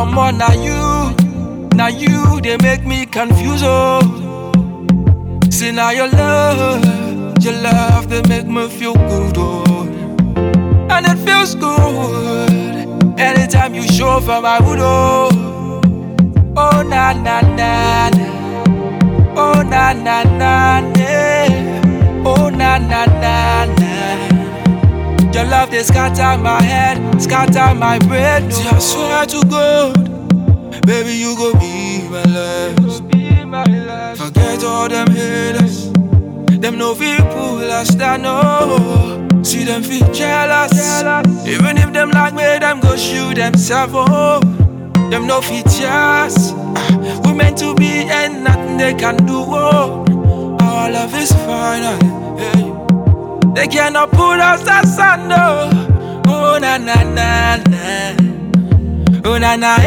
Omo, now you, they make me confused, oh. See now your love, they make me feel good, oh. And it feels good anytime you show for my wood, oh. Oh na na na na, oh na na na na, oh na na na na. Your love they scatter my head, scatter my brain. See, I swear to God, baby you go be my life. Forget all them haters, them no people last I know. See them feel jealous, even if them like me, them go shoot themselves. Oh, them no fit yes. We meant to be and nothing they can do. Oh, our love is final. Hey. They cannot put us asunder. Oh na na na na, oh na na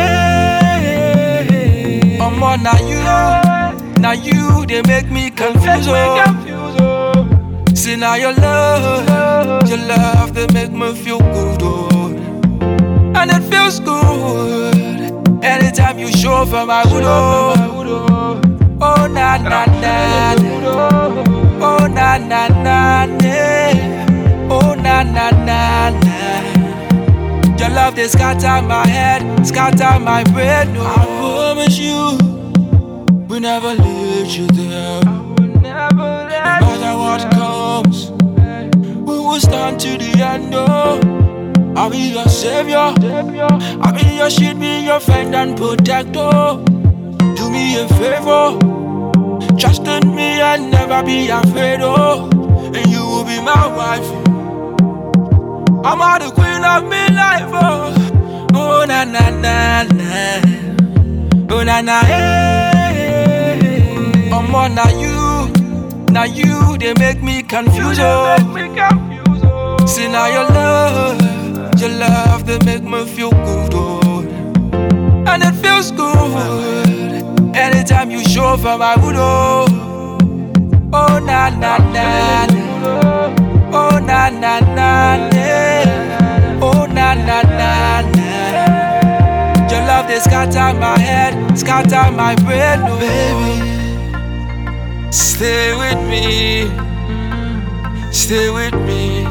hey. Omo, now you, they make me confused. Oh. See now your love, they make me feel good, oh. And it feels good anytime you show for my wood, oh. Oh na na na na, oh na na na na, oh na na na na. Your love they scatter my head, scatter my brain, oh. I promise you, we never let you down. No matter what comes, we will stand to the end, oh. I'll be your savior, I'll be your shield, be your friend and protector. Do me a favor, trust in me and never be afraid, oh. And you will be my wife. I'm the queen of my life, oh. Oh na na na na, oh na na hey. Omo, now you, they make me confused, oh. See now your love, they make me feel good, oh. And it feels good anytime you show for my wood, oh. Oh na na na na, oh na na na na, oh na na na na. Your love they scatter my head, scatter my brain, oh. Baby, stay with me, stay with me.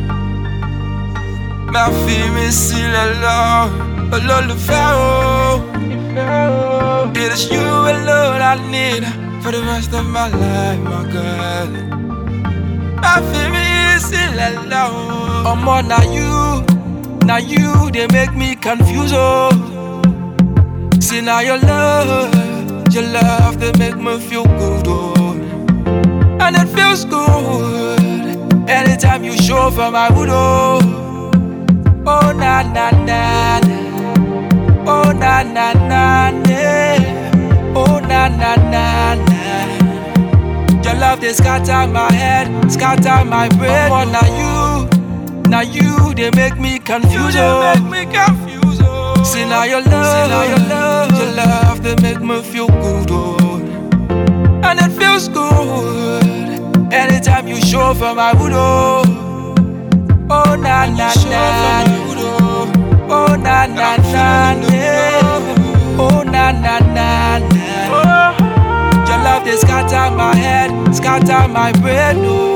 Ma fille me si alone oh. It is you alone I need for the rest of my life, my girl. Ma fille me si alone. Omo, now you, they make me confused, oh. See now your love, they make me feel good, oh. And it feels good anytime you show for my wood, oh. Oh na na na na, oh na na na na, oh na na na na. Your love they scatter my head, scatter my brain. Oh, now you, they make me confused, oh. See now your love, they make me feel good, oh. And it feels good anytime you show for my wood, oh. Oh na na na, oh na na na na, oh na na na na. Your love they scatter my head, scatter my brain, oh.